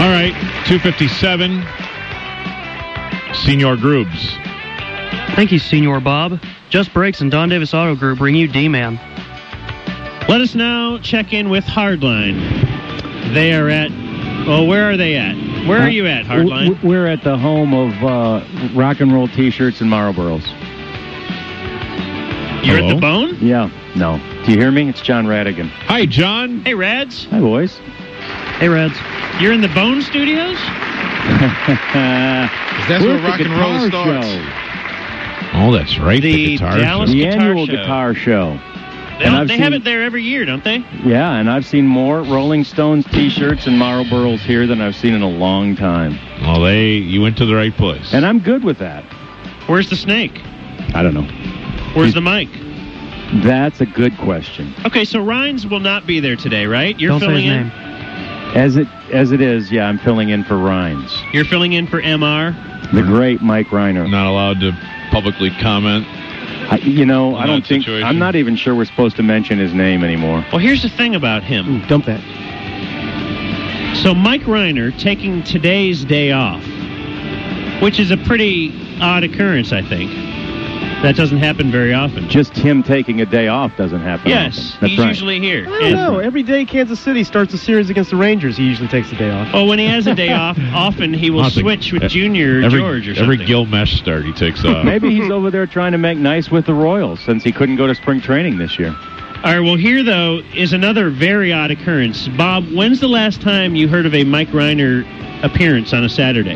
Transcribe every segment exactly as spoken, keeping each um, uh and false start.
All right, two fifty-seven. Senor Groobs. Thank you, Senor Bob. Just Brakes and Don Davis Auto Group bring you D-Man. Let us now check in with Hardline. They are at, well, where are they at? Where are you at, Hardline? We're at the home of uh, rock and roll T-shirts and Marlboros. You're Hello? at the Bone? Yeah, no. Do you hear me? It's John Radigan. Hi, John. Hey, Rads. Hi, boys. Hey, Reds. You're in the Bone Studios? That's where rock and roll starts. Show. Oh, that's right. The The, guitar Dallas show. The Guitar annual show. guitar show. They, And don't- I've they seen- have it there every year, don't they? Yeah, and I've seen more Rolling Stones T-shirts and Marlboros here than I've seen in a long time. Well, they, you went to the right place. And I'm good with that. Where's the snake? I don't know. Where's the mic? That's a good question. Okay, so Rhines will not be there today, right? You're Don't say filling his in. name. As it as it is, yeah, I'm filling in for Rhines. You're filling in for M R. The great Mike Reiner. Not allowed to publicly comment. I, you know, I In don't that think, situation. I'm not even sure we're supposed to mention his name anymore. Well, here's the thing about him. Ooh, dump that. So Mike Reiner taking today's day off, which is a pretty odd occurrence, I think. That doesn't happen very often. Just him taking a day off doesn't happen. Yes, often. That's he's right. usually here. I don't And- know. Every day Kansas City starts a series against the Rangers, he usually takes the day off. Well, when he has a day off, often he will I think switch with Junior or every, George or Every something. Gilmesh start he takes off. Maybe he's over there trying to make nice with the Royals since he couldn't go to spring training this year. All right, well, here, though, is another very odd occurrence. Bob, when's the last time you heard of a Mike Reiner appearance on a Saturday?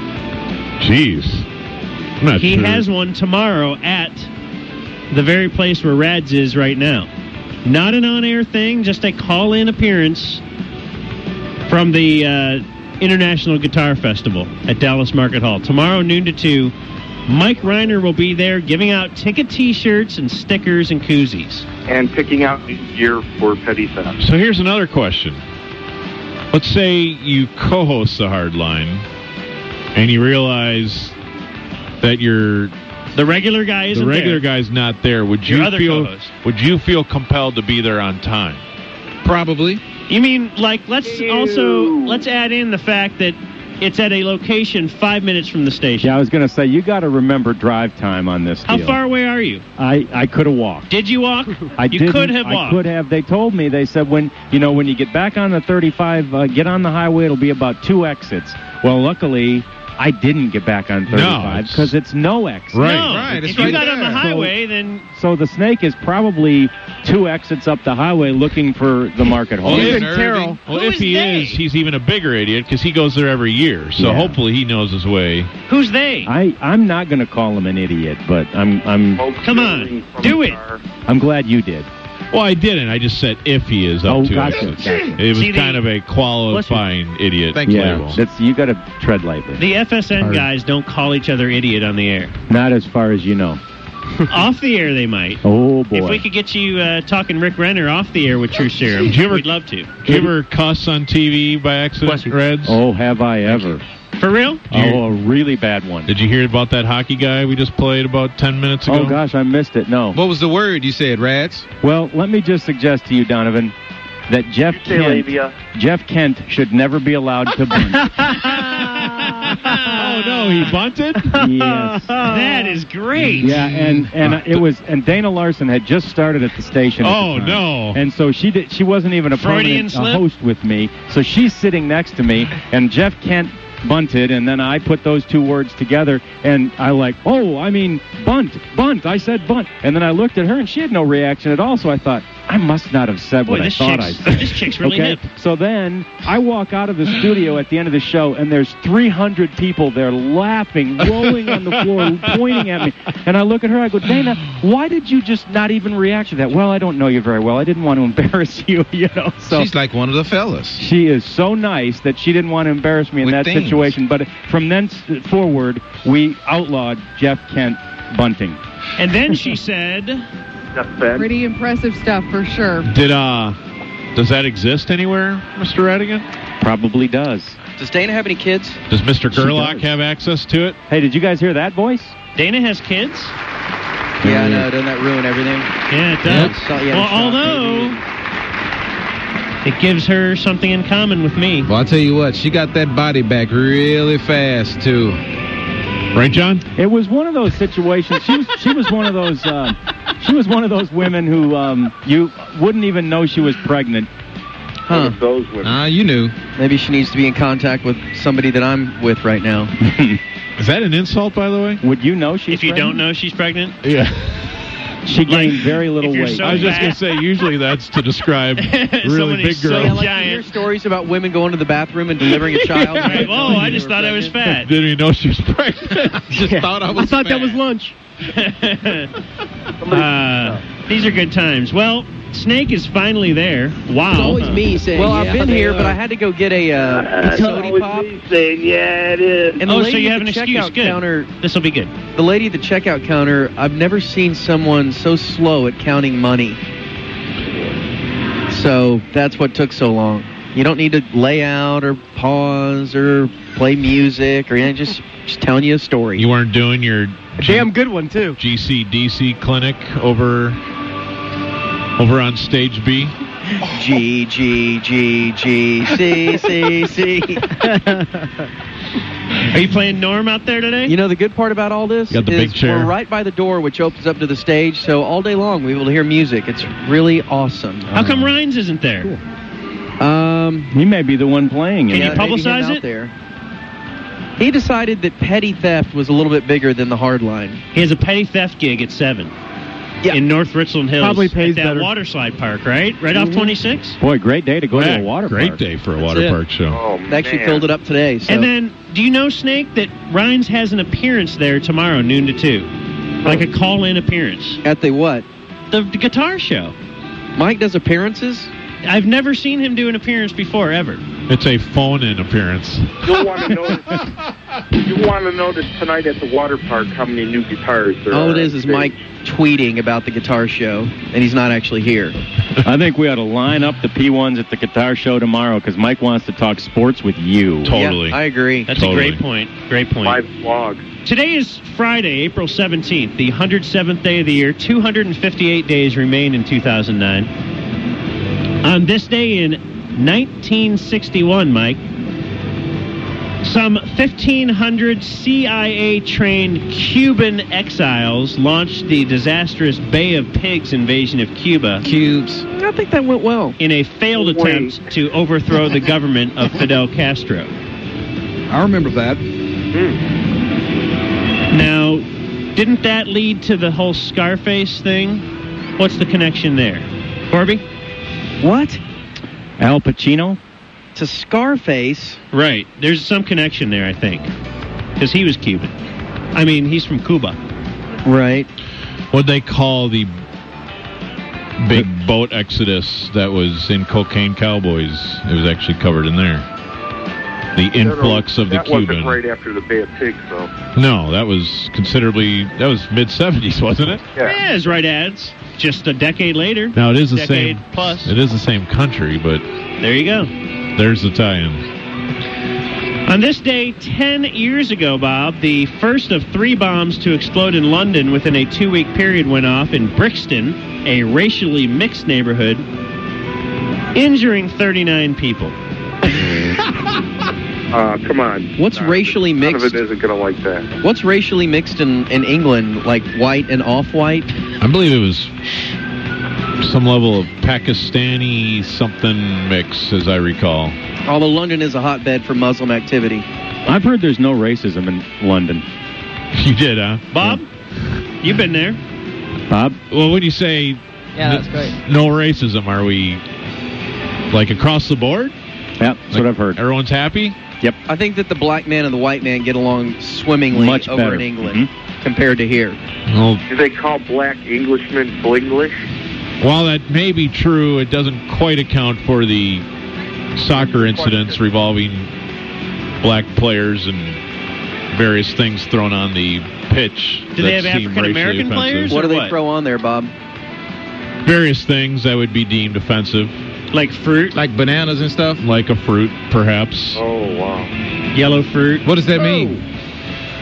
Jeez. I'm not He sure. has one tomorrow at the very place where Rads is right now. Not an on-air thing, just a call-in appearance from the uh, International Guitar Festival at Dallas Market Hall. Tomorrow, noon to two, Mike Reiner will be there giving out ticket T-shirts and stickers and koozies. And picking out gear for petty theft. So here's another question. Let's say you co-host the Hard Line, and you realize that you're The regular guy isn't the regular there. guy's not there. Would Your you other feel co-host. Would you feel compelled to be there on time? Probably. You mean, like, let's also, let's add in the fact that it's at a location five minutes from the station. Yeah, I was going to say, you got to remember drive time on this How deal. far away are you? I, I could have walked. Did you walk? I you didn't. could have I walked. could have. They told me, they said, when you know, when you get back on the thirty-five, uh, get on the highway, it'll be about two exits. Well, luckily, I didn't get back on thirty-five it's- because it's no exit. Right. No, Right, it's if you right got on the there. highway, then So the snake is probably two exits up the highway looking for the market hall. Well, Even if, Terrell. well, Who if is he they? is, he's even a bigger idiot because he goes there every year. So Yeah. hopefully he knows his way. who's they? I, I'm not going to call him an idiot, but I'm I'm Come on, do it. I'm glad you did. Well, I didn't. I just said if he is up Oh, to gotcha, it. gotcha. It was See, the- kind of a qualifying idiot Thank you. Yeah, label. that's you got to tread lightly. The F S N Hard. guys don't call each other idiot on the air. Not as far as you know. Off the air, they might. Oh boy. If we could get you uh, talking Rick Renner off the air with True Serum, Did you ever- we'd love to. Did you ever cuss on T V by accident, Reds? Oh, have I ever? For real? Oh, a really bad one. Did you hear about that hockey guy we just played about ten minutes ago? Oh gosh, I missed it. No. What was the word you said, Rads? Well, let me just suggest to you, Donovan, that Jeff Say Kent, labia. Jeff Kent should never be allowed to bunt. Oh, no, he bunted? Yes. That is great. Yeah, and and it was and Dana Larson had just started at the station. at the Oh, time. no. And so she did. She wasn't even a Freudian permanent uh, slip? host with me. So she's sitting next to me, and Jeff Kent bunted, and then I put those two words together, and I like, oh, I mean, bunt, bunt. I said bunt, and then I looked at her, and she had no reaction at all. So I thought, I must not have said Boy, what I this thought I chick's, said. this chick's really okay? hip. So then I walk out of the studio at the end of the show, and there's three hundred people there laughing, rolling on the floor, pointing at me. And I look at her, I go, Dana, why did you just not even react to that? Well, I don't know you very well. I didn't want to embarrass you, you know. So She's like one of the fellas. she is so nice that she didn't want to embarrass me in With that things. situation. But from then s- forward, we outlawed Jeff Kent bunting. And then she said, That's bad. Pretty impressive stuff for sure. Did, uh, does that exist anywhere, Mister Radigan? Probably does. Does Dana have any kids? Does Mister She Gerlach does. have access to it? Hey, did you guys hear that voice? Dana has kids? Yeah, I know. Doesn't that ruin everything? Yeah, it does. Yeah, so- yeah, well, it's not although, it gives her something in common with me. Well, I'll tell you what, she got that body back really fast, too. Right, John? It was one of those situations. She was, she was one of those. Uh, she was one of those women who um, you wouldn't even know she was pregnant. Huh. Those women. Ah, you knew. Maybe she needs to be in contact with somebody that I'm with right now. Is that an insult, by the way? Would you know she's If you pregnant? don't know she's pregnant? Yeah. She gained Like, very little if you're weight. so I was just going to fat- say, usually that's to describe really Someone big who's so girls. Yeah, like you giant. hear stories about women going to the bathroom and delivering a child. Right, whoa, I just thought I was fat. Didn't even know she was pregnant. Just thought I was I thought that fat. was lunch. uh, these are good times. Well, Snake is finally there. Wow. It's always me saying, Well, well, yeah, I've been they here, are. but I had to go get a, uh, a It's sody always pop. me saying, yeah, it is. And the Oh, lady so you at have the an excuse. checkout Good. counter, This will be good. the lady at the checkout counter, I've never seen someone so slow at counting money. So that's what took so long. You don't need to lay out or pause or play music or anything. Just, just telling you a story. You weren't doing your A damn good one, too. G C D C clinic over over on stage B? G, G, G, G, C, C, C. Are you playing Norm out there today? You know, the good part about all this You got the is big chair. we're right by the door, which opens up to the stage, so all day long we will hear music. It's really awesome. How come Rhines isn't there? Um, He may be the one playing Can it. you maybe him publicize out it? There. He decided that petty theft was a little bit bigger than the hard line. He has a petty theft gig at seven. Yeah. In North Richland Hills. Probably pays at that better. water slide park, right? Right off twenty-six? Boy, great day to go to a water Great park. day for a That's water it. park show. Oh, They actually man. filled it up today. So. And then, do you know, Snake, that Rhines has an appearance there tomorrow, noon to two? Like a call-in appearance. At the what? The, the guitar show. Mike does appearances? I've never seen him do an appearance before, ever. It's a phone-in appearance. You'll want to notice. You want to notice tonight at the water park how many new guitars there are. All it is on is stage. Mike tweeting about the guitar show, and he's not actually here. I think we ought to line up the P ones at the guitar show tomorrow because Mike wants to talk sports with you. Totally. Yeah, I agree. That's Totally. a great point. Great point. Live vlog. Today is Friday, April seventeenth, the one hundred seventh day of the year. two hundred fifty-eight days remain in two thousand nine. On this day in nineteen sixty-one, Mike, some fifteen hundred C I A-trained Cuban exiles launched the disastrous Bay of Pigs invasion of Cuba Cubes. I think that went well. in a failed attempt to overthrow the government of Fidel Castro. I remember that. Now, didn't that lead to the whole Scarface thing? What's the connection there? Corby? What? Al Pacino? To Scarface? Right. There's some connection there, I think. Because he was Cuban. I mean, he's from Cuba. Right. What they call the big boat exodus that was in Cocaine Cowboys. It was actually covered in there. The influx of the that Cuban. wasn't right after the Bay of Pigs, though. No, that was considerably, that was mid seventies, wasn't it? Yeah, it's right ads. Just a decade later. Now, it is the Decade same. plus. It is the same country, but There you go. there's the tie-in. On this day, ten years ago, Bob, the first of three bombs to explode in London within a two-week period went off in Brixton, a racially mixed neighborhood, injuring thirty-nine people. Uh, come on. What's None racially of it, mixed? None of it isn't going to like that. What's racially mixed in, in England, like white and off-white? I believe it was some level of Pakistani something mix, as I recall. Although London is a hotbed for Muslim activity. I've heard there's no racism in London. You did, huh? Bob, you've been there. Bob? Well, when you say Yeah, n- that's great. no racism, are we like across the board? Yeah, that's what I've heard. Everyone's happy? Yep. I think that the black man and the white man get along swimmingly Much over better. in England compared to here. Well, Do they call black Englishmen Blinglish? while that may be true, it doesn't quite account for the soccer incidents revolving black players and various things thrown on the pitch. Do they that have seem African-American racially players? offensive. What do or they what? throw on there, Bob? Various things that would be deemed offensive, Like fruit, Like bananas and stuff? like a fruit, perhaps. Oh, wow. yellow fruit. What does that mean?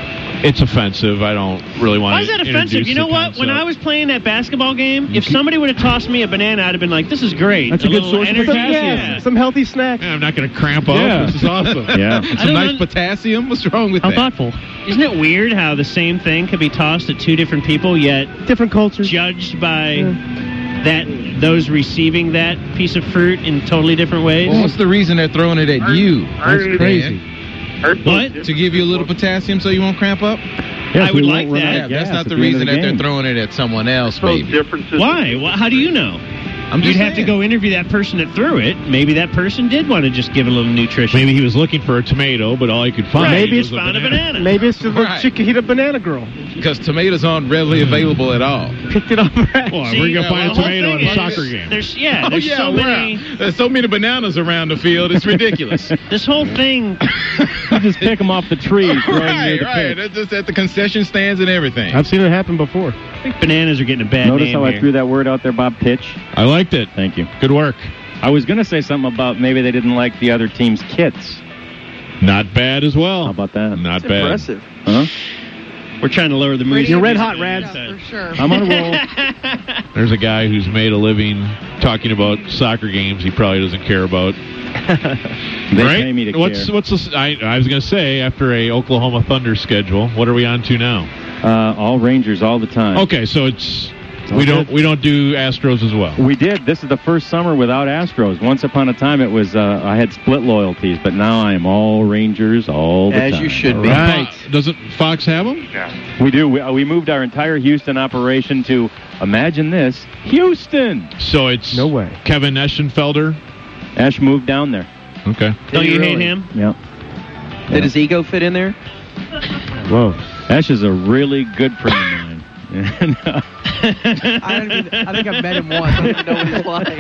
It's offensive. I don't really want Why to is that offensive? introduce You know the what? concept. When I was playing that basketball game, if somebody would have tossed me a banana, I'd have been like, this is great. That's a, good little source of energy. potassium. Yeah. Some healthy snacks. Yeah, I'm not going to cramp up. Yeah. This is awesome. Yeah. I Some don't nice un- potassium. What's wrong with How that? thoughtful. Isn't it weird how the same thing could be tossed at two different people, yet Different cultures. judged by that those receiving that piece of fruit in totally different ways? Well, what's the reason they're throwing it at you? That's crazy. What? To give you a little potassium so you won't cramp up? I would like that. Yeah, that's not the reason that they're throwing it at someone else, Those baby. differences. Why? Well, how do you know? I'm You'd just have to saying. go interview that person that threw it. Maybe that person did want to just give it a little nutrition. Maybe he was looking for a tomato, but all he could find Right, Maybe was it's a found a banana. banana. Maybe it's just Right. a Chiquita banana girl. Because tomatoes aren't readily available at all. Picked it up. Right. Well, See, we're going to yeah, find well, a the whole tomato thing in a is, soccer game. There's yeah, Oh, there's yeah, so wow. many. There's so many bananas around the field. It's ridiculous. This whole thing. You just pick them off the tree. throw 'em near right, the right. pit. It's just at the concession stands and everything. I've seen it happen before. I think bananas are getting a bad Notice name how I here. threw that word out there, Bob? Pitch. I liked it. Thank you. Good work. I was going to say something about maybe they didn't like the other team's kits. Not bad as well. How about that? Not It's bad. impressive. Huh? We're trying to lower the mood. You're red hot, Rad. For sure. I'm on a roll. There's a guy who's made a living talking about soccer games he probably doesn't care about. They right? pay me to what's care. what's this, I, I was going to say after a Oklahoma Thunder schedule. What are we on to now? Uh, all Rangers all the time. Okay, so it's all we don't good. we don't do Astros as well. We did. This is the first summer without Astros. Once upon a time, it was uh, I had split loyalties, but now I am all Rangers all the As time. you should be. Right. Doesn't Fox have them? Yeah. We do. We, uh, we moved our entire Houston operation to, imagine this, Houston. So it's No way. Kevin Eschenfelder. Ash moved down there. Okay. Don't you hate Really? him? Yeah. Did his ego fit in there? Whoa. Ash is a really good friend of mine. And, uh, I, don't even, I think I've met him once. I don't know what he's like.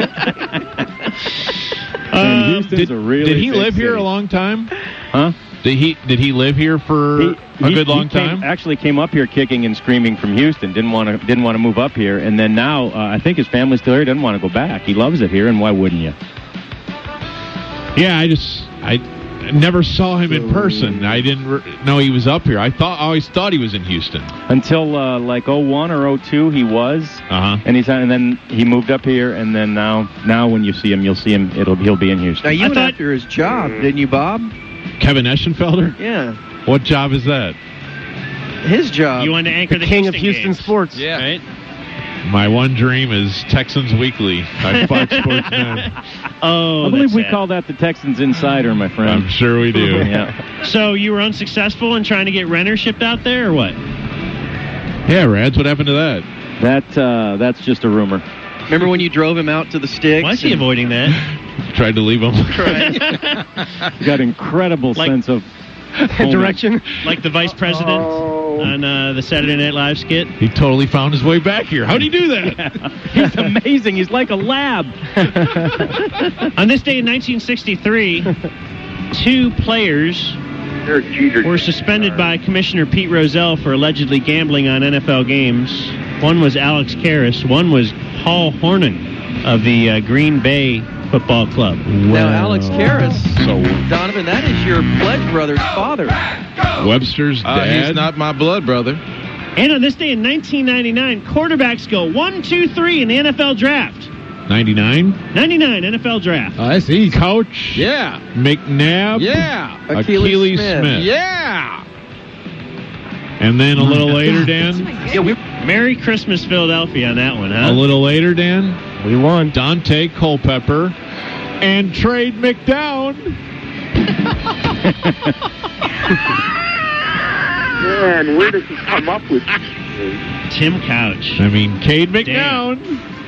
and Um, Houston's did, a really did he big live here city. a long time? Huh? Did he did he live here for He- a he- good long he came- time? Actually, came up here kicking and screaming from Houston. Didn't want to didn't want to move up here, and then now uh, I think his family's still here. Doesn't want to go back. He loves it here, and why wouldn't you? Yeah, I just I never saw him in person. I didn't re- know he was up here. I thought I always thought he was in Houston. Until uh, like oh one or oh two, he was. Uh huh. And he's and then he moved up here, and then now now when you see him, you'll see him. It'll he'll be in Now, Houston. you I went thought- after his job, didn't you, Bob? Kevin Eschenfelder. Yeah. What job is that? His job. You wanted to anchor the, King Houston of Houston games, sports. Yeah. right? My one dream is Texans Weekly by Fox Sports Net. Oh, I believe that's we sad. call that the Texans Insider, my friend. I'm sure we do. Yeah. So you were unsuccessful in trying to get Renner shipped out there, or what? Yeah, Rads, what happened to that? That uh, that's just a rumor. Remember when you drove him out to the sticks? Why is he and- avoiding that? Tried to leave him. You got incredible Like- sense of Direction. Like the vice president Oh. on uh, the Saturday Night Live skit? He totally found his way back here. How'd he do that? He's amazing. He's like a lab. On this day in nineteen sixty-three, two players Derek Jeter. were suspended by Commissioner Pete Rozelle for allegedly gambling on N F L games. One was Alex Karras. One was Paul Hornung of the uh, Green Bay Football Club. Now, Alex Karras, So Donovan, that is your pledge brother's father. Webster's Uh, dad. he's not my blood brother. And on this day in nineteen ninety-nine, quarterbacks go one, two, three in the N F L draft. ninety-nine. ninety-nine N F L draft. Oh, that's easy. Couch. Yeah. McNabb. Yeah. Achilles Achilles Smith. Smith. Yeah. And then a little later, Dan. Yeah, we, Merry Christmas, Philadelphia on that one, huh? A little later, Dan. We won. Dante Culpepper and Trade McDown. Man, where does he come up with? Tim Couch. I mean, Cade McDown.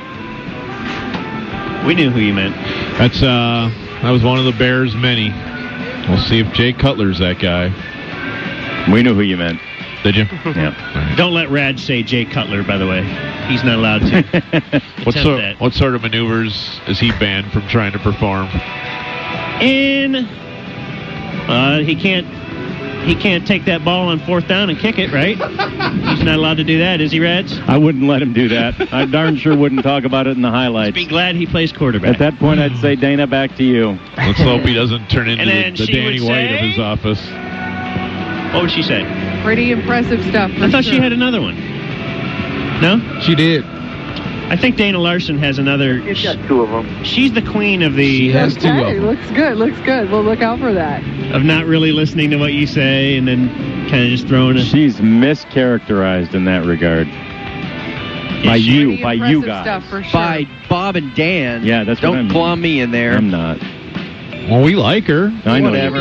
We knew who you meant. That's uh, that was one of the Bears' many. We'll see if Jay Cutler's that guy. We knew who you meant. Did you? Yeah. Don't let Rad say Jay Cutler, by the way. He's not allowed to. What Attempt sort, that. what sort of maneuvers is he banned from trying to perform? And uh, he can't he can't take that ball on fourth down and kick it, right? He's not allowed to do that, is he, Rads? I wouldn't let him do that. I darn sure wouldn't talk about it in the highlights. Be glad he plays quarterback. At that point, I'd say, Dana, back to you. Let's hope he doesn't turn into And then the, the she Danny would White of say- his office. What would she say? Pretty impressive stuff. For I thought sure. she had another one. No? She did. I think Dana Larson has another. She's got two of them. She's the queen of She the has two of Okay, them. looks good, looks good. We'll look out for that. of not really listening to what you say and then kind of just throwing it. She's mischaracterized in that regard. By you, Pretty by you impressive guys. stuff for sure. By Bob and Dan. Yeah, that's what Don't I mean. glom me in there. I'm not. Well, we like her. I know. Whatever.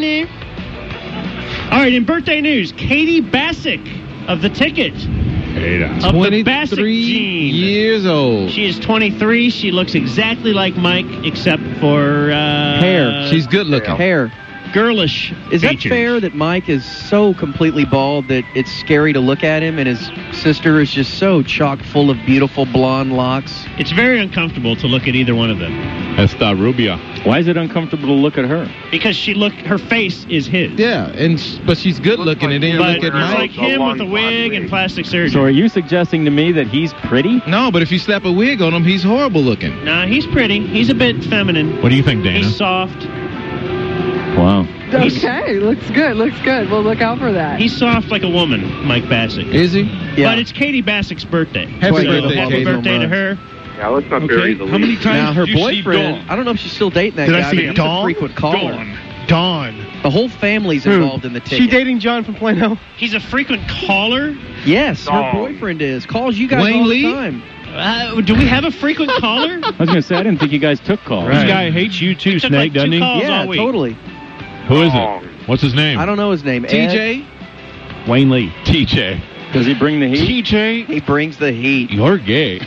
All right, in birthday news, Katie Bassick of the Ticket. Of the Bassick twenty-three gene. years old. She is twenty-three. She looks exactly like Mike, except for uh, Hair. She's good looking. Hair. girlish. Is that features. fair that Mike is so completely bald that it's scary to look at him, and his sister is just so chock full of beautiful blonde locks? It's very uncomfortable to look at either one of them Esta Rubia. Why is it uncomfortable to look at her? because she look her face is his. Yeah, and sh- but she's good looking, and then you But look it's at Mike. like him with a wig and plastic surgery. So are you suggesting to me that he's pretty? No, but if you slap a wig on him, he's horrible looking. Nah, he's pretty. He's a bit feminine. What do you think, Dana? He's soft. Wow. Okay, looks good, looks good. We'll look out for that. He's soft like a woman, Mike Bassick. Is he? Yeah. But it's Katie Bassick's birthday. Happy So birthday, happy Katie. birthday to her. Yeah, let's not bury the How many lead. times Now, her did you see boyfriend, Dawn? I don't know if she's still dating that Did I guy, see but he's a Dawn? frequent caller. Dawn. Dawn. The whole family's Who? involved in the She ticket. dating John from Plano? He's a frequent caller. Yes, her Dawn. boyfriend is. Calls you guys Wayne all Lee? the time. Uh, do we have a frequent caller? I was going to say, I didn't think you guys took calls. This guy hates you too, He took Snake, like doesn't two he? calls Yeah, all week. totally. Who is Wrong. it? What's his name? I don't know his name. T J? Wayne Lee. T J. Does he bring the heat? T J, He brings the heat. you're gay.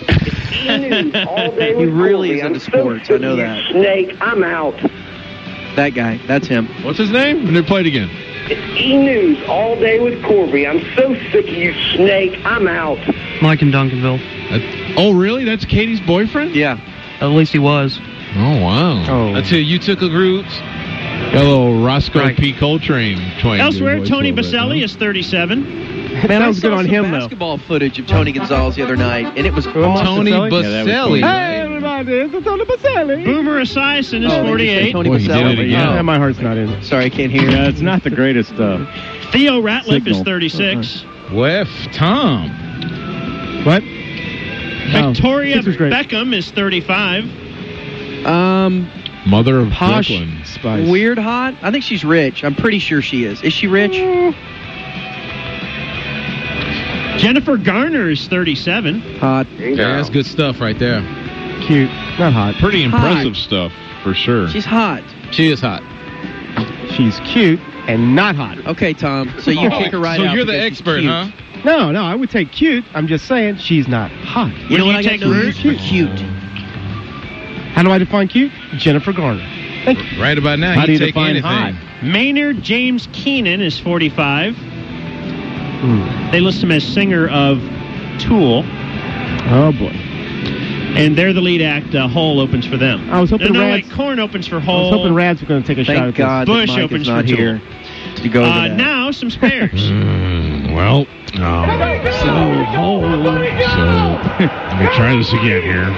He really is into sports. I know that. Snake, I'm out. That guy. That's him. What's his name? Let me play it again. It's E-News all day with Corby. I'm so sick of you, Snake. I'm out. Mike in Duncanville. Uh, oh, really? That's Katie's boyfriend? Yeah. At least he was. Oh, wow. Oh. Until you took a groups. Got a little Roscoe Right. P. Coltrane twang. Elsewhere, voice Tony a little bit, Baselli huh? is thirty-seven. Man, I Sounds saw good on some him, though. basketball footage of Tony Gonzalez the other night, and it was Who am I? awesome. Tony Baselli? Yeah, that was Baselli. cool. Hey, everybody, it's Tony Baselli. Boomer Esiason is Oh, they forty-eight. say Tony Boy, he did Baselli. it again. Yeah, my heart's not in it. Sorry, I can't hear. Yeah, it's not the greatest uh, Theo Ratliff Signal. is thirty-six. Wef Tom. What? Victoria Sixers great. Beckham is thirty-five. Um, Mother of Posh. Brooklyn. Spice. weird hot. I think she's rich. I'm pretty sure she is. Is she rich? Jennifer Garner is thirty-seven. Hot. Yeah, that's good stuff right there. Cute. Not hot. Pretty impressive Hot. stuff, for sure. She's hot. She is hot. She's cute and not hot. Okay, Tom. So you kick her right so out. you're the because she's expert, cute. huh? No, no, I would take cute. I'm just saying she's not hot. You know Would what you I got take no Ruth? use for cute. How do I define cute? Jennifer Garner. Thank you. Right about now, How do he'd you take define anything. hot? Maynard James Keenan is forty-five. Hmm. They list him as singer of Tool, Oh, boy. and they're the lead act. Uh, Hole opens for them. I was hoping no, no, Rads- wait, Korn opens for I was Hole. hoping Rads were going to take a shot Thank at God Bush that Mike opens is not for here to go over Uh, that. now, some spares. Mm, well, um, so, so let me try this again here.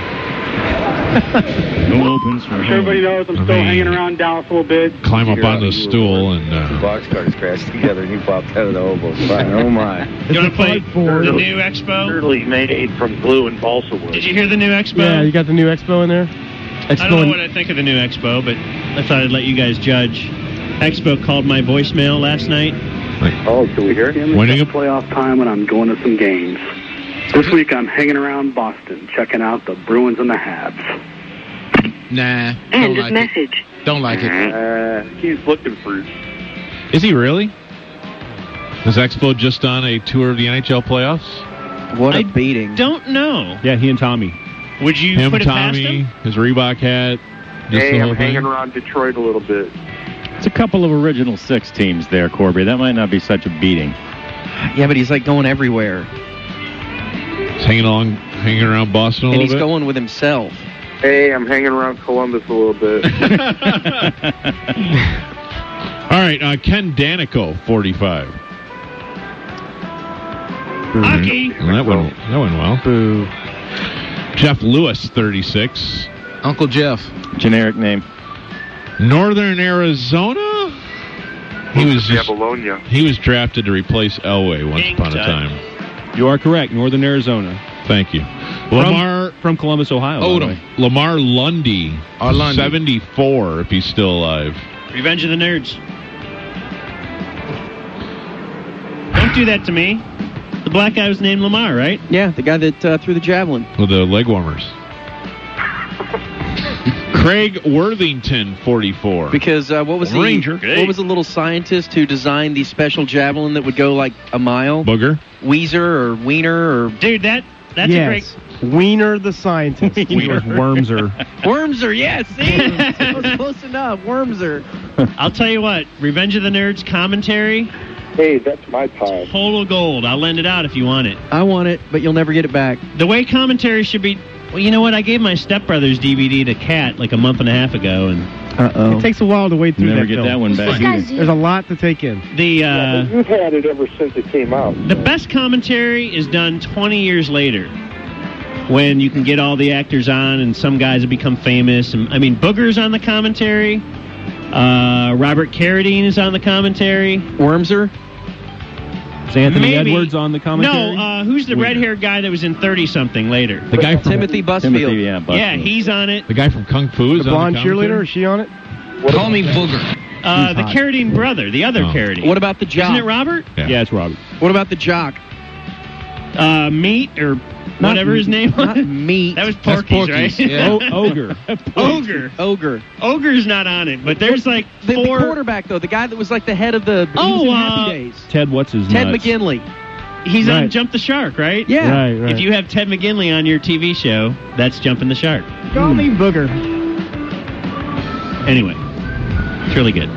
No opens for Everybody knows I'm I still mean- hanging around Dallas a little bit. Climb up on the stool and uh, Boxcars crashed together and you popped out of the oval. Oh, my. You want to play Ford. the new Expo? Turtly made from glue and balsa wood. Did you hear the new Expo? Yeah, you got the new Expo in there? I don't know what I think of the new Expo, but I thought I'd let you guys judge. Expo called my voicemail last night. Oh, can we hear him? Winning a- playoff time, and I'm going to some games. This week I'm hanging around Boston, checking out the Bruins and the Habs. Nah, don't like message. it. Don't like it. Uh, he's looking for. is he really? Is Expo just on a tour of the N H L playoffs? What a I beating. Don't know. Yeah, he and Tommy. Would you Him, put it past Tommy, him? his Reebok hat, just Hey, the I'm whole thing. hanging around Detroit a little bit. It's a couple of original six teams there, Corby. That might not be such a beating. Yeah, but he's like going everywhere. He's hanging along, hanging around Boston a And little he's bit. going with himself. Hey, I'm hanging around Columbus a little bit. All right, uh, Ken Danico, forty-five. Hockey. Well, that went that went well. Boo. Jeff Lewis, thirty-six. Uncle Jeff. Generic name. Northern Arizona. He was just, Bologna. he was drafted to replace Elway once Ding upon a time. time. You are correct. Northern Arizona. Thank you. From, Lamar from Columbus, Ohio. by the Odom. way. Lamar Lundy, Oh, Lundy. seventy-four if he's still alive. Revenge of the Nerds. Don't do that to me. The black guy was named Lamar, right? Yeah, the guy that uh, threw the javelin. With the leg warmers. Craig Worthington, forty-four. Because uh, what was the Ranger. what was the little scientist who designed the special javelin that would go like a mile? Booger. Weezer or Wiener or Dude, that that's yes. a Wiener the scientist. Wiener Wormser. Wormser? Yes, see, that was close enough. Wormser. great. I'll tell you what, Revenge of the Nerds commentary, Hey, that's my time. total gold. I'll lend it out if you want it. I want it, but you'll never get it back. The way commentary should be. Well, you know what? I gave my stepbrother's D V D to Kat like a month and a half ago, and Uh oh. It takes a while to wade through Never that get film. that one back either. There's a lot to take in. the Yeah, uh, but you've had it ever since it came out. the best commentary is done twenty years later, when you can get all the actors on and some guys have become famous. And I mean, Booger's on the commentary. Uh, Robert Carradine is on the commentary. Wormser? Is Anthony Maybe. Edwards on the commentary? No, uh, who's the Weird. red-haired guy that was in thirty-something later? The guy from Timothy Busfield. Timothy, yeah, Busfield. Yeah, he's on it. the guy from Kung Fu is The on blonde the cheerleader, commentary? is she on it? Call me Booger. Uh, the hot. Carradine brother, the other Oh. Carradine. What about the jock? Isn't it Robert? Yeah. Yeah, it's Robert. What about the jock? Uh, Meat or whatever his name was. Not meat. That was That's Porky's, Porky's, right? yeah. O- ogre. Ogre. Ogre. Ogre's not on it, but there's like The, the four. quarterback, though, the guy that was like the head of the he Oh, was in uh, Happy Days. Ted, what's his Ted nuts? McGinley. He's on Right. Jump the Shark, right? Yeah. Right, right. If you have Ted McGinley on your T V show, that's Jumping the Shark. Call me Booger. Anyway, it's really good.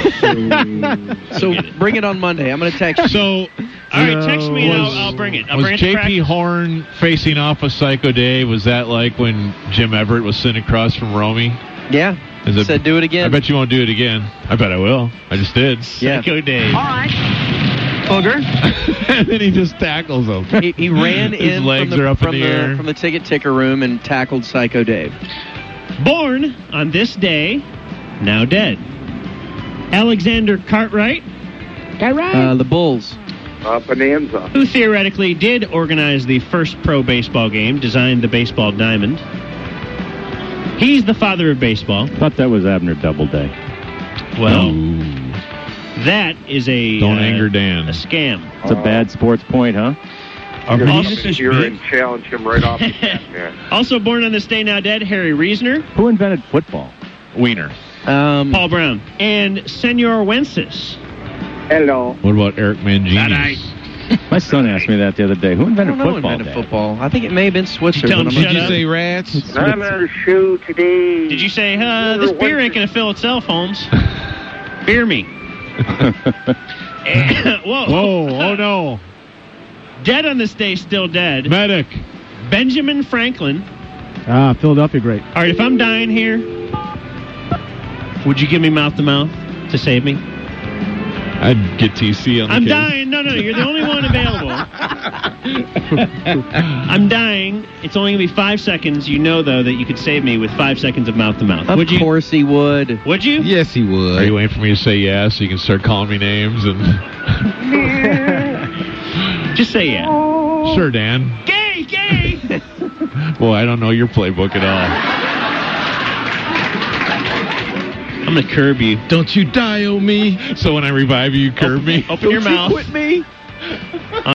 So bring it on Monday. I'm going to text you. So, All right, text me and Was- I'll, I'll bring it. I'll was bring it to J P practice. Horn facing off with Psycho Dave? Was that like when Jim Everett was sitting across from Romy? Yeah. Is it- Said do it again. I bet you won't do it again. I bet I will. I just did. Yeah. Psycho Dave. All right. Booger. And then he just tackles him. He, he ran His in legs from the, are up from, in the, the, air. from the ticket ticker room and tackled Psycho Dave. Born on this day, now dead. Alexander Cartwright, Uh, the Bulls. Uh, Bonanza. who theoretically did organize the first pro baseball game, designed the baseball diamond. He's the father of baseball. Thought that was Abner Doubleday. Well, Ooh. that is a Don't uh, anger Dan. a scam. It's a bad sports point, huh? You're Also- going to come here and challenge him right off the bat, man. Also born on this day, now dead, Harry Reasoner, Who invented football? Wiener. Um, Paul Brown, and Senor Wences. Hello. What about Eric Mangini? My son asked me that the other day. Who I invented don't know who football? invented Dad? football. I think it may have been Switzer. Tell but him I'm shut not- Did you up. say rats? I'm on a show today. Did you say, uh, this beer ain't going to fill itself, Holmes? Beer me. Whoa. Whoa, oh no. Dead on this day, still dead. Medic. Benjamin Franklin. Ah, Philadelphia great. All right, if I'm dying here, would you give me mouth to mouth to save me? I'd get T C on the I'm case. dying. No, no, you're the only one available. I'm dying. It's only going to be five seconds. You know, though, that you could save me with five seconds of mouth to mouth. Of Would you? course he would. Would you? Yes, he would. Are you waiting for me to say yes so you can start calling me names? And Just say yeah. Sure, Dan. Gay, gay. Boy, I don't know your playbook at all. I'm going to curb you. Don't you die on me. So when I revive you, you curb me? Open your mouth. Quit me.